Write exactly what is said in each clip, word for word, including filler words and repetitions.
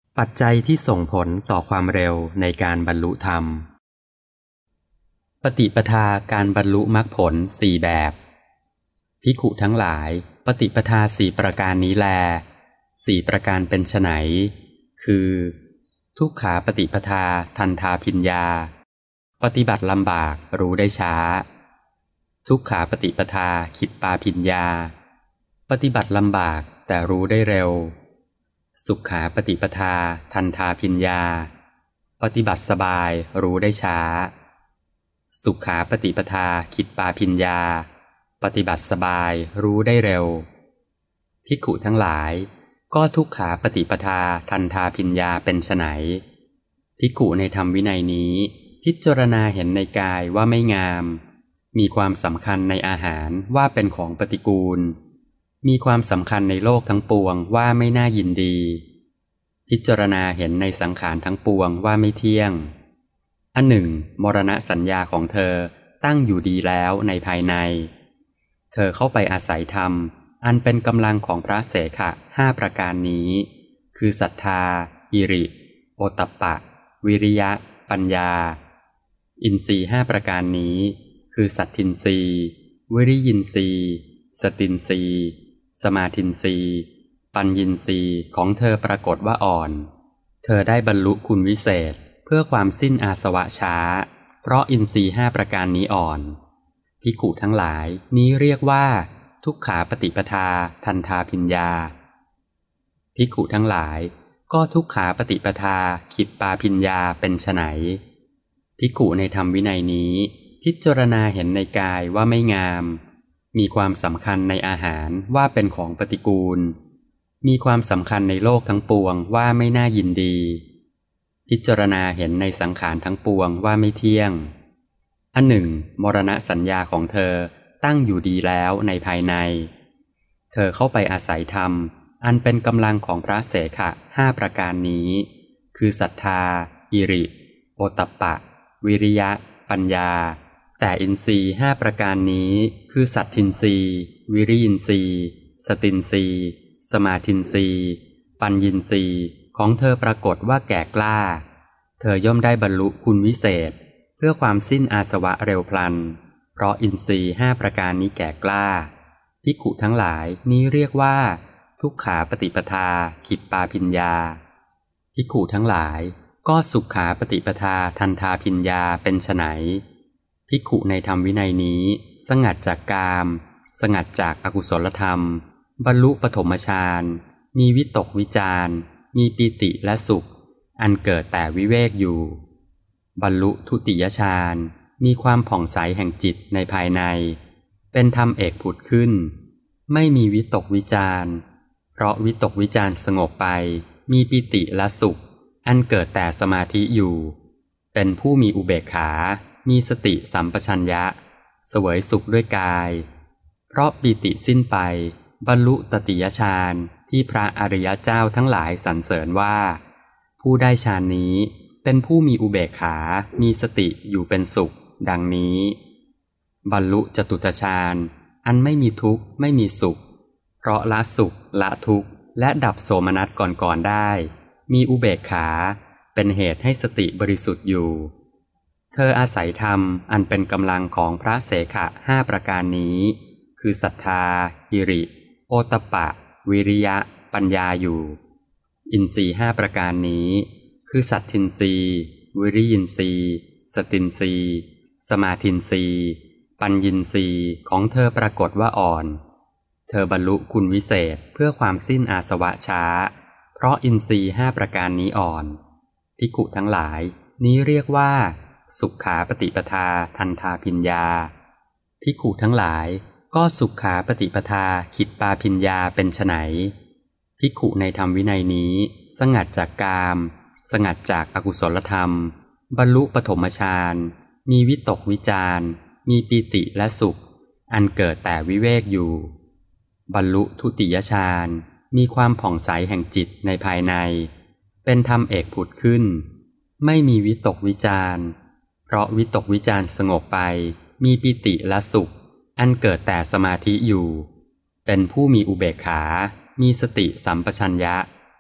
ปัจจัยที่ส่งผลต่อความเร็วในการบรรลุธรรมปฏิปทาการบรรลุมรรคผลสี่แบบภิกขุทั้งหลายปฏิปทาสี่ประการนี้แลสี่ประการเป็นไฉนคือทุกขาปฏิปทาทันทาพิญญาปฏิบัติลำบากรู้ได้ช้าทุกขาปฏิปทาขิปปาพิญญาปฏิบัติลำบากแต่รู้ได้เร็วสุขขาปฏิปทาทันทาพิญญาปฏิบัติสบายรู้ได้ช้าสุขขาปฏิปทาขิปปาพิญญาปฏิบัติสบายรู้ได้เร็วภิกขุทั้งหลายก็ทุกขาปฏิปทาทันทาพิญญาเป็นไฉนภิกขุในธรรมวินัยนี้พิจารณาเห็นในกายว่าไม่งามมีความสำคัญในอาหารว่าเป็นของปฏิกูลมีความสำคัญในโลกทั้งปวงว่าไม่น่ายินดีพิจารณาเห็นในสังขารทั้งปวงว่าไม่เที่ยงอันหนึ่งมรณะสัญญาของเธอตั้งอยู่ดีแล้วในภายในเธอเข้าไปอาศัยธรรมอันเป็นกำลังของพระเสขะห้าประการนี้คือศรัทธาอิริโอตตัปปะวิริยะปัญญาอินทรีย์ห้าประการนี้คือสัตทินทรีย์วิริยินทรีย์สตินทรีย์สมาธินทรีย์ปัญญินทรีย์ของเธอปรากฏว่าอ่อนเธอได้บรรลุคุณวิเศษเพื่อความสิ้นอาสวะช้าเพราะอินทรีย์ห้าประการนี้อ่อนภิกขุทั้งหลายนี้เรียกว่าทุกขาปฏิปทาทันทาพิญญาภิกขุทั้งหลายก็ทุกขาปฏิปทาขิปปาพิญญาเป็นไฉนภิกขุในธรรมวินัยนี้พิจารณาเห็นในกายว่าไม่งามมีความสำคัญในอาหารว่าเป็นของปฏิกูลมีความสำคัญในโลกทั้งปวงว่าไม่น่ายินดีพิจารณาเห็นในสังขารทั้งปวงว่าไม่เที่ยงอันหนึ่งมรณะสัญญาของเธอตั้งอยู่ดีแล้วในภายในเธอเข้าไปอาศัยธรรมอันเป็นกำลังของพระเสขะห้าประการนี้คือศรัทธาอิริโอตตัปปะวิริยะปัญญาแต่อินทรีย์ห้าประการนี้คือสัตทินทรีย์วิริยินทรีย์สตินทรีย์สมาธินทรีย์ปัญญินทรีย์ของเธอปรากฏว่าแก่กล้าเธอย่อมได้บรรลุคุณวิเศษเพื่อความสิ้นอาสวะเร็วพลันเพราะอินทรีย์ห้าประการนี้แก่กล้าภิกขุทั้งหลายนี้เรียกว่าทุกขาปฏิปทาขิปปาพิญญาภิกขุทั้งหลายก็สุขขาปฏิปทาทันทาพิญญาเป็นไฉนภิกขุในธรรมวินัยนี้สงัดจากกามสงัดจากอกุศลธรรมบรรลุปฐมฌานมีวิตกวิจารมีปีติและสุขอันเกิดแต่วิเวกอยู่บรรลุทุติยฌานมีความผ่องใสแห่งจิตในภายในเป็นธรรมเอกผุดขึ้นไม่มีวิตกวิจารเพราะวิตกวิจารสงบไปมีปิติและสุขอันเกิดแต่สมาธิอยู่เป็นผู้มีอุเบกขามีสติสัมปชัญญะเสวยสุขด้วยกายเพราะปิติสิ้นไปบรรลุตติยฌานที่พระอริยเจ้าทั้งหลายสรรเสริญว่าผู้ได้ฌานนี้เป็นผู้มีอุเบกขามีสติอยู่เป็นสุขดังนี้บรรลุจตุตฌานอันไม่มีทุกข์ไม่มีสุขเพราะละสุขละทุกข์และดับโสมนัสก่อนๆได้มีอุเบกขาเป็นเหตุให้สติบริสุทธิ์อยู่เธออาศัยธรรมอันเป็นกำลังของพระเสขะห้าประการนี้คือศรัทธาอิริโอตตัปปะวิริยะปัญญาอยู่อินทรีย์ห้าประการนี้คือสัตทินทรีย์วิริยินทรีย์สตินทรีย์สมาธินทรีย์ปัญญินทรีย์ของเธอปรากฏว่าอ่อนเธอบรรลุคุณวิเศษเพื่อความสิ้นอาสวะช้าเพราะอินทรีย์ห้าประการนี้อ่อนภิกขุทั้งหลายนี้เรียกว่าสุขขาปฏิปทาทันทาพิญญาภิกขุทั้งหลายก็สุขขาปฏิปทาขิปปาพิญญาเป็นไฉนภิกขุในธรรมวินัยนี้สงัดจากกามสงัดจากอกุศลธรรมบรรลุปฐมฌานมีวิตกวิจารมีปีติและสุขอันเกิดแต่วิเวกอยู่บรรลุทุติยฌานมีความผ่องใสแห่งจิตในภายในเป็นธรรมเอกผุดขึ้นไม่มีวิตกวิจารเพราะวิตกวิจารสงบไปมีปิติและสุขอันเกิดแต่สมาธิอยู่เป็นผู้มีอุเบกขามีสติสัมปชัญญะ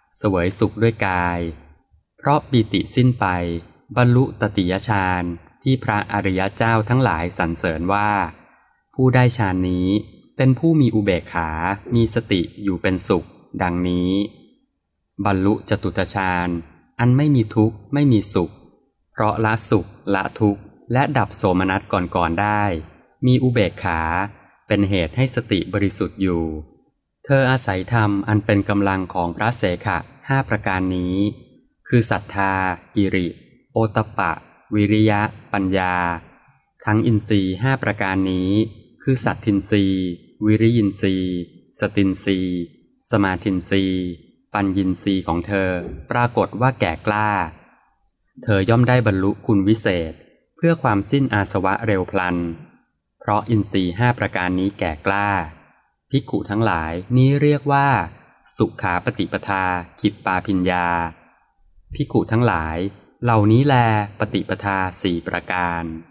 เสวยสุขด้วยกายเพราะปีติสิ้นไปบรรลุตติยฌานที่พระอริยเจ้าทั้งหลายสรรเสริญว่าผู้ได้ฌานนี้เป็นผู้มีอุเบกขามีสติอยู่เป็นสุขดังนี้บรรลุจตุตฌานอันไม่มีทุกข์ไม่มีสุขเพราะละสุขละทุกข์และดับโสมนัสก่อนๆได้มีอุเบกขาเป็นเหตุให้สติบริสุทธิ์อยู่เธออาศัยธรรมอันเป็นกำลังของพระเสขะห้าประการนี้คือศรัทธาอิริโอตตัปปะวิริยะปัญญาทั้งอินทรีย์ห้าประการนี้คือสัตทินทรีย์วิริยินทรีย์สตินทรีย์สมาธินทรีย์ปัญญินทรีย์ของเธอปรากฏว่าแก่กล้าเธอย่อมได้บรรลุคุณวิเศษเพื่อความสิ้นอาสวะเร็วพลันเพราะอินทรีย์ห้าประการนี้แก่กล้าภิกขุทั้งหลายนี้เรียกว่าสุขาปฏิปทาคิปปาภิญญาภิกขุทั้งหลายเหล่านี้แลปฏิปทาสี่ประการ